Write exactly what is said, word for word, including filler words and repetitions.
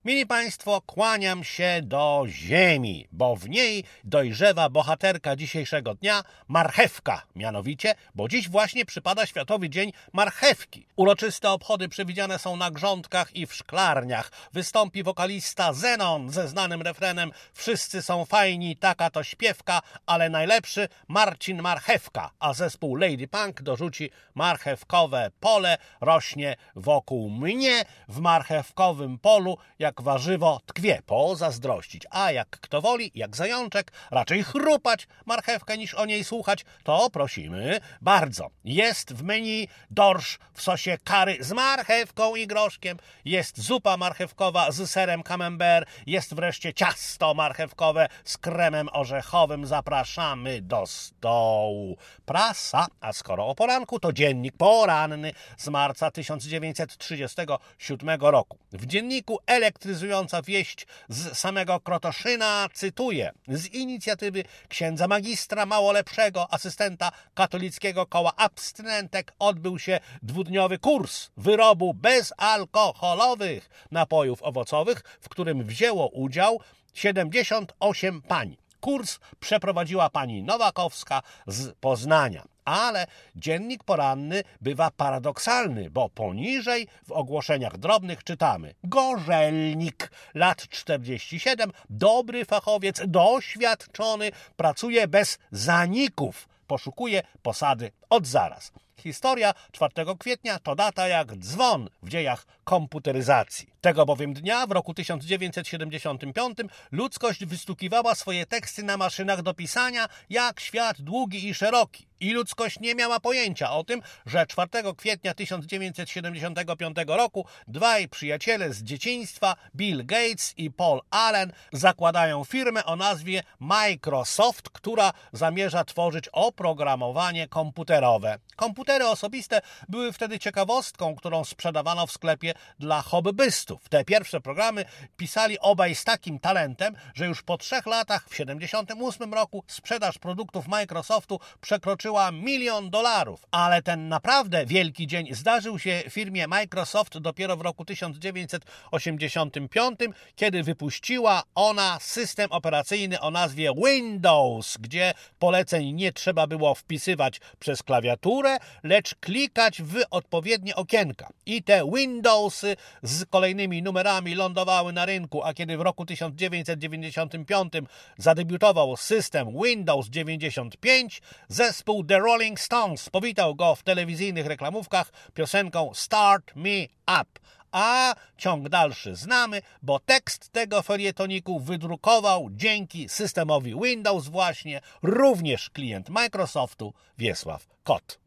Mili Państwo, kłaniam się do ziemi, bo w niej dojrzewa bohaterka dzisiejszego dnia, marchewka mianowicie, bo dziś właśnie przypada Światowy Dzień Marchewki. Uroczyste obchody przewidziane są na grządkach i w szklarniach. Wystąpi wokalista Zenon ze znanym refrenem "Wszyscy są fajni, taka to śpiewka, ale najlepszy Marcin Marchewka", a zespół Lady Punk dorzuci "Marchewkowe pole rośnie wokół mnie, w marchewkowym polu jak warzywo tkwie", pozazdrościć. A jak kto woli, jak zajączek, raczej chrupać marchewkę niż o niej słuchać, to prosimy bardzo. Jest w menu dorsz w sosie curry z marchewką i groszkiem, jest zupa marchewkowa z serem camembert, jest wreszcie ciasto marchewkowe z kremem orzechowym. Zapraszamy do stołu. Prasa, a skoro o poranku, to dziennik poranny z marca tysiąc dziewięćset trzydziestego siódmego roku. W dzienniku elektryzująca wieść z samego Krotoszyna, cytuję: z inicjatywy księdza magistra małolepszego, asystenta katolickiego koła abstynentek, odbył się dwudniowy kurs wyrobu bezalkoholowych napojów owocowych, w którym wzięło udział siedemdziesiąt osiem pań. Kurs przeprowadziła pani Nowakowska z Poznania. Ale dziennik poranny bywa paradoksalny, bo poniżej w ogłoszeniach drobnych czytamy: Gorzelnik, lat czterdzieści siedem, dobry fachowiec, doświadczony, pracuje bez zaników, poszukuje posady od zaraz. Historia czwartego kwietnia to data jak dzwon w dziejach komputeryzacji. Tego bowiem dnia w roku tysiąc dziewięćset siedemdziesiątym piątym ludzkość wystukiwała swoje teksty na maszynach do pisania jak świat długi i szeroki. I ludzkość nie miała pojęcia o tym, że czwartego kwietnia tysiąc dziewięćset siedemdziesiątego piątego roku dwaj przyjaciele z dzieciństwa, Bill Gates i Paul Allen, zakładają firmę o nazwie Microsoft, która zamierza tworzyć oprogramowanie komputerowe. Komputery osobiste były wtedy ciekawostką, którą sprzedawano w sklepie dla hobbystów. Te pierwsze programy pisali obaj z takim talentem, że już po trzech latach, w siedemdziesiątym ósmym roku, sprzedaż produktów Microsoftu przekroczyła milion dolarów. Ale ten naprawdę wielki dzień zdarzył się firmie Microsoft dopiero w roku tysiąc dziewięćset osiemdziesiątym piątym, kiedy wypuściła ona system operacyjny o nazwie Windows, gdzie poleceń nie trzeba było wpisywać przez klawiaturę, lecz klikać w odpowiednie okienka. I te Windowsy z kolejnymi numerami lądowały na rynku, a kiedy w roku tysiąc dziewięćset dziewięćdziesiątym piątym zadebiutował system Windows dziewięćdziesiąt pięć, zespół The Rolling Stones powitał go w telewizyjnych reklamówkach piosenką Start Me Up. A ciąg dalszy znamy, bo tekst tego felietoniku wydrukował dzięki systemowi Windows właśnie również klient Microsoftu Wiesław Kot.